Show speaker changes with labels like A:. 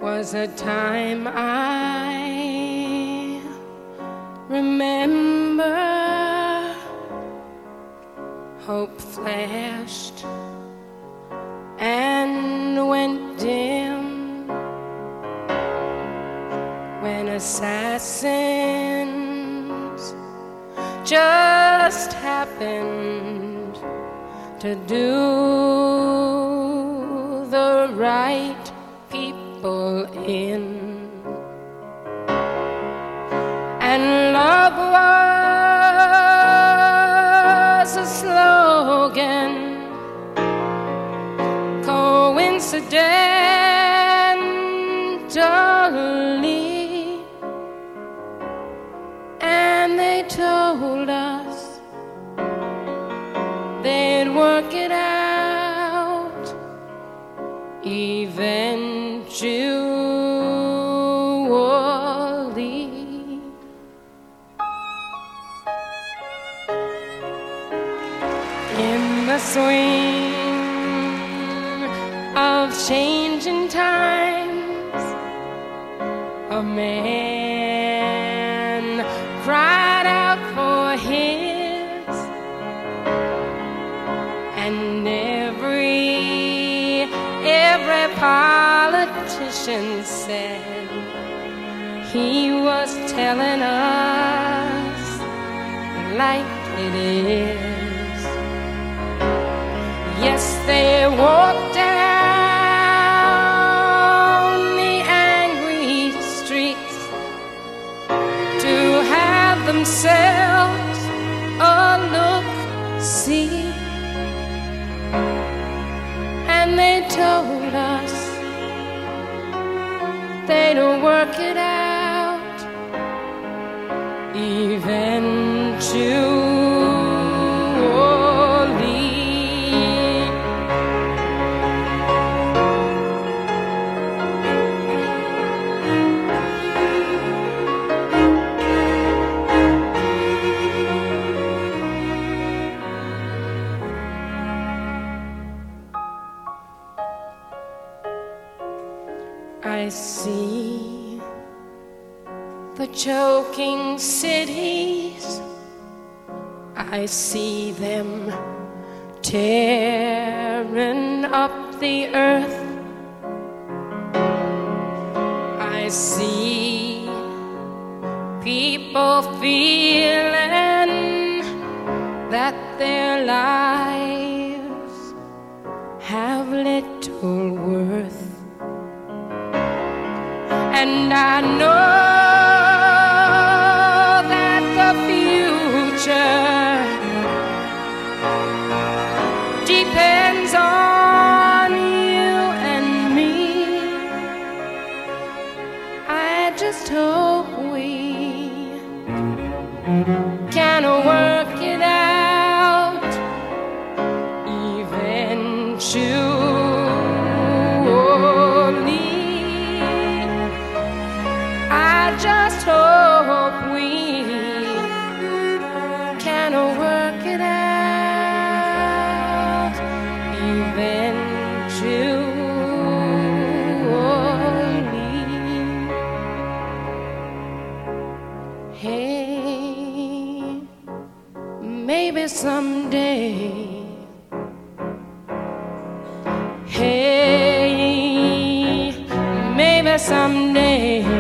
A: was a time I remember. Hope flashed and went dim when assassins just happened to do the right people in, and love was a slogan, coincidentally, and they told us they'd work it out eventually. In the swing of changing times, a man cried out for his, and every politician said he was telling us like it is. Yes, they walked down the angry streets to have themselves a look-see, and they told us they'd work it out eventually. I see the choking cities, I see them tearing up the earth, I see people feeling that their lives have little worth. And I know that the future depends on you and me. I just hope we can work it out eventually. Just hope we can work it out eventually. Hey, maybe someday. Hey, maybe someday